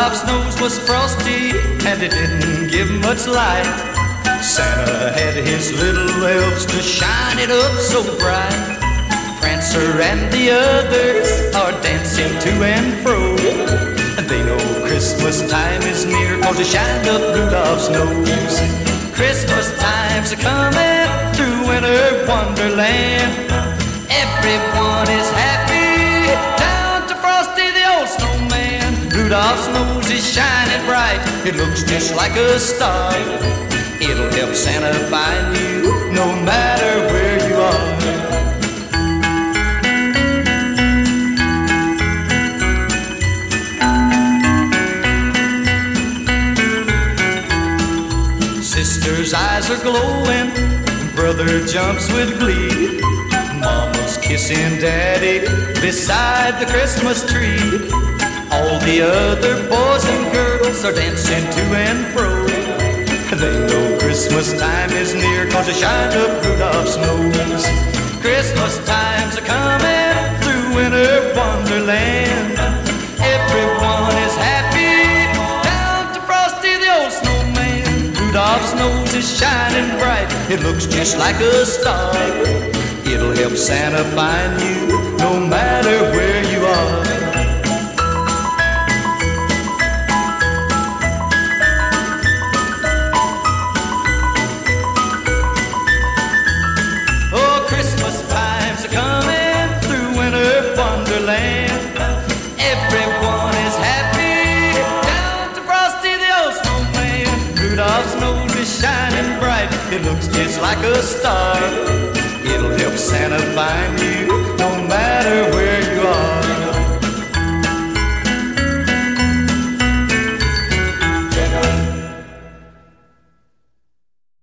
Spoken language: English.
Rudolph's nose was frosty and it didn't give much light. Santa had his little elves to shine it up so bright. Prancer and the others are dancing to and fro. They know Christmas time is near, 'cause they shined up Rudolph's nose. Christmas time's a coming through winter wonderland. Everyone is happy down to Frosty the old snowman. Rudolph's nose is shining bright, it looks just like a star. It'll help Santa find you no matter where you are. Sister's eyes are glowing, brother jumps with glee. Mama's kissing daddy beside the Christmas tree. All the other boys and girls are dancing to and fro. They know Christmas time is near, 'cause they shined up Rudolph's nose. Christmas time's a coming through winter wonderland. Everyone is happy down to Frosty the old snowman. Rudolph's nose is shining bright, it looks just like a star. It'll help Santa find you no matter where you are. Oh, Christmas time's a coming through winter wonderland. Everyone is happy down to Frosty the old snowman. Rudolph's nose is shining bright, it looks just like a star. It'll help Santa find